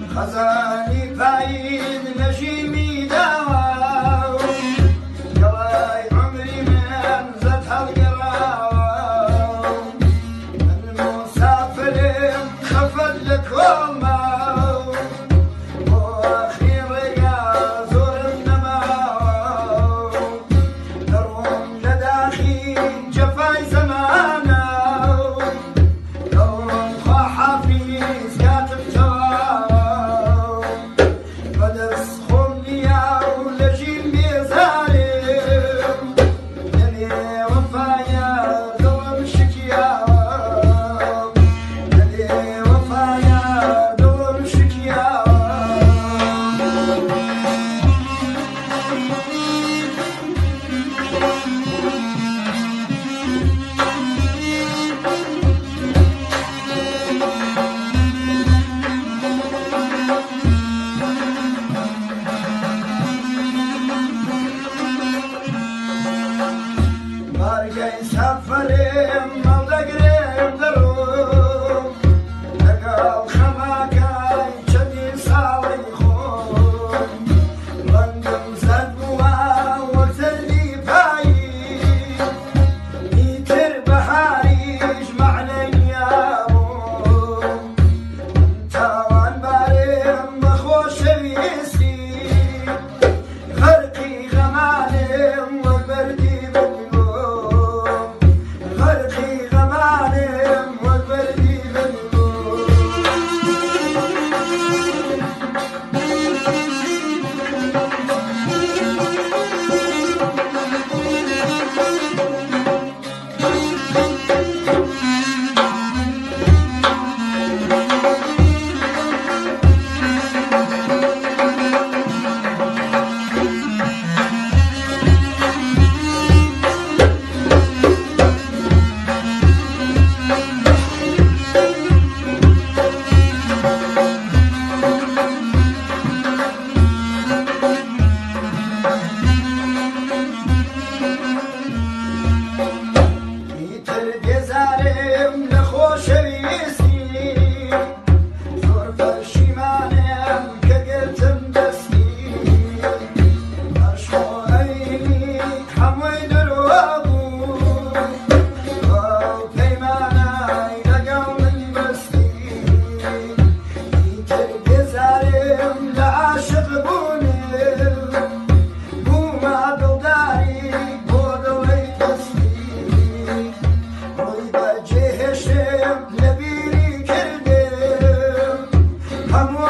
خزانی پایین نشیمی داو گلای عمری من زد هالگراو من مسافرم خفت لکوماو و اخیر یا زورم نماو دروم لداخی جفای زماناو دورم خواه حافظ كاتب جواب بدرس خمنيا ولجيل ميزانم يلي وفايا دورم شكياب يلي وفايا دورم شكياب بارگەی سەفەرێم مەڵدەگرێم دەڕۆم لەگەڵ خەماکای چەندی ساڵی خۆم ڕەنگم زەد بووە وەک زەردی پایی ئیتر بەهاریش مەعنەی نیابووم تاوانبارێم بە خۆشەویستی غەرقی غەمانێم وەک بەردی غرقي غمانم والبردي بالنور گێزارم لە خۆشەویستی زۆر پەشیمانم کە گرتم دەستی عەشق و ئەیمی هەمووی درۆ بوو ئەو پەیمانەی لەگەڵ من بەستی ئیتر گێزارم لە عاشق بوونم بوومە دڵداری بۆ دڵی دەستی لبيري كردم هم